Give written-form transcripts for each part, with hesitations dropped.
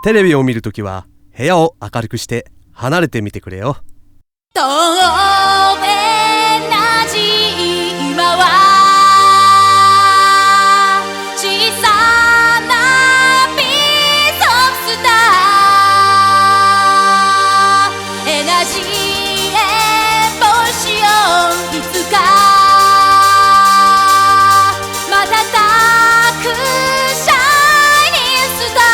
テレビを見るときは部屋を明るくして離れてみてくれよ。 透明なじ今は小さなピースオブスターエナジーエボリューションいつか瞬くシャイニングスタ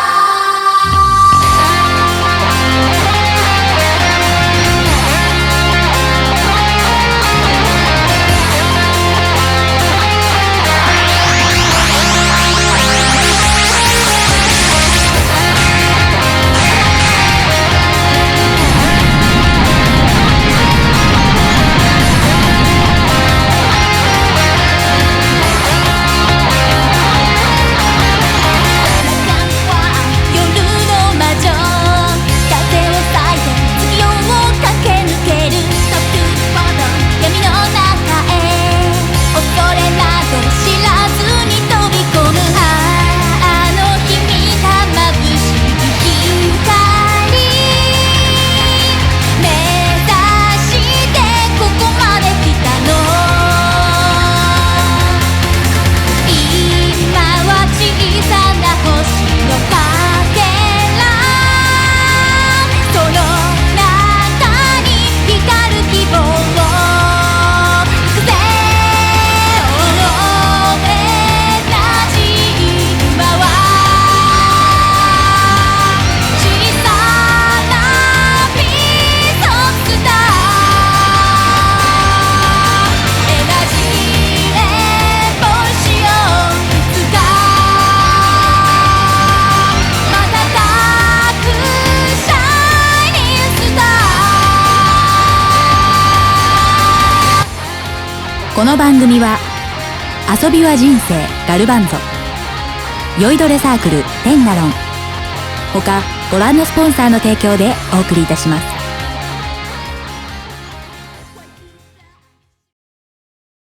この番組は遊びは人生ガルバンゾ、酔いどれサークルテンガロン他ご覧のスポンサーの提供でお送りいたします。